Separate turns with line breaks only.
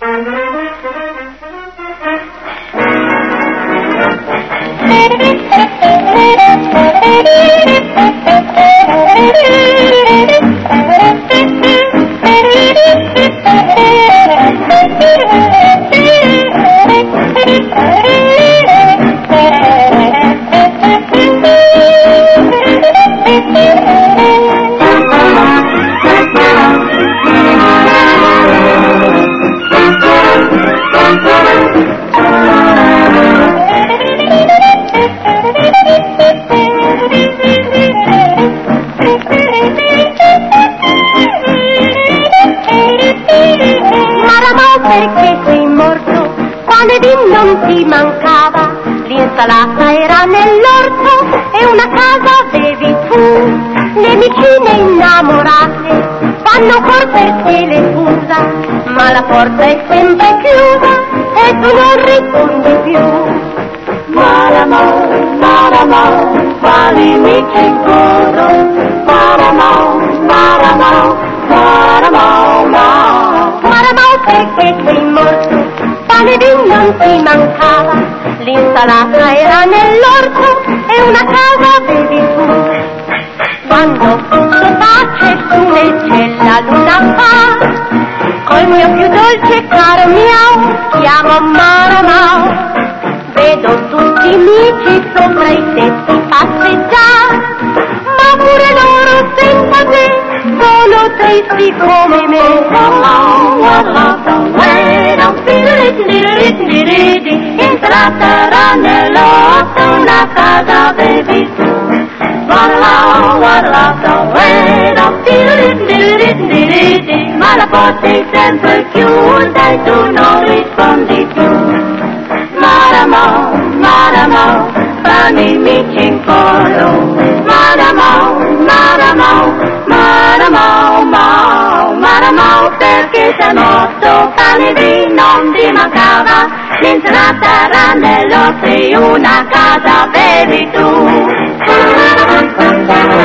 Perché sei morto, quale di non ti mancava? L'insalata era nell'orto e una casa avevi tu. Le vicine innamorate fanno ancor per te le scusa, ma la porta è sempre chiusa e tu non rispondi più. Maramo, quali amici incontro? Maramo, perché sei morto, pane di non ti mancava, l'insalata era nell'orto e una casa avevi tu. Quando tutto tace su nel cielo la luna fa, col mio più dolce caro miau, chiamo Maramau. Vedo tutti i amici sopra i tetti passeggiare, ma pure loro senza te sono tristi come me. Insalata era nell'orto, una casa avevi tu. Ma la porta è sempre chiusa e tu non rispondi più. Maramo, fammi amici in coro. Maramo, perché sei morto, pane di non ti mancava, l'insalata era nell'orto e una casa avevi tu.